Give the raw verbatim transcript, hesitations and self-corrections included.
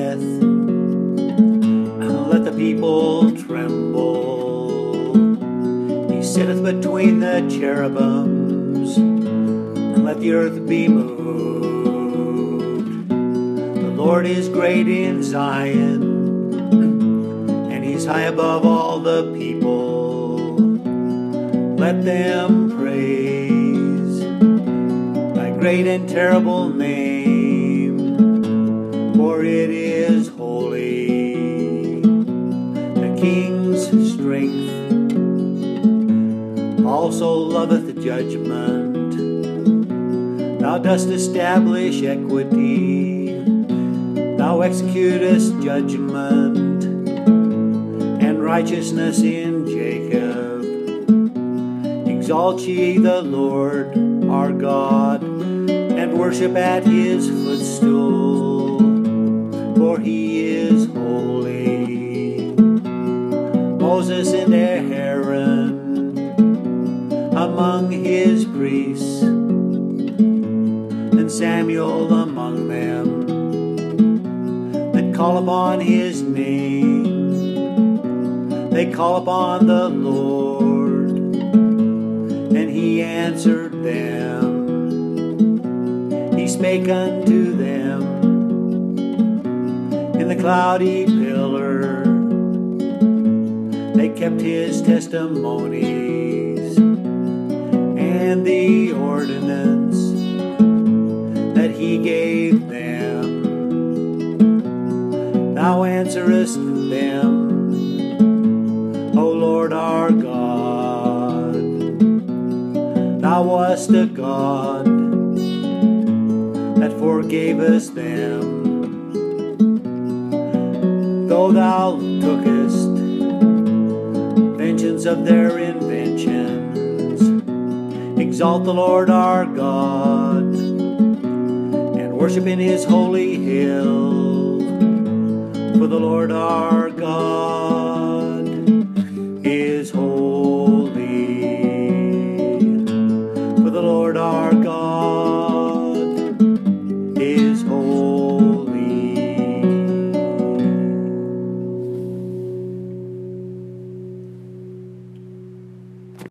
saith, let the people tremble. He sitteth between the cherubims, and let the earth be moved. The Lord is great in Zion, and he's high above all the people. Let them praise thy great and terrible name, for it is holy. The king's strength also loveth judgment. Thou dost establish equity. Thou executest judgment and righteousness in Jacob. Exalt ye the Lord our God, and worship at his footstool, for he is holy. Moses and Aaron among his priests, and Samuel among them that call upon his name. They call upon the Lord, and he answered them. He spake unto them in the cloudy pillar. They kept his testimonies and the ordinance that he gave them. Thou answerest them, O Lord our God. Thou wast a God that forgavest them. Though thou tookest vengeance of their inventions, exalt the Lord our God, and worship in his holy hill, for the Lord our God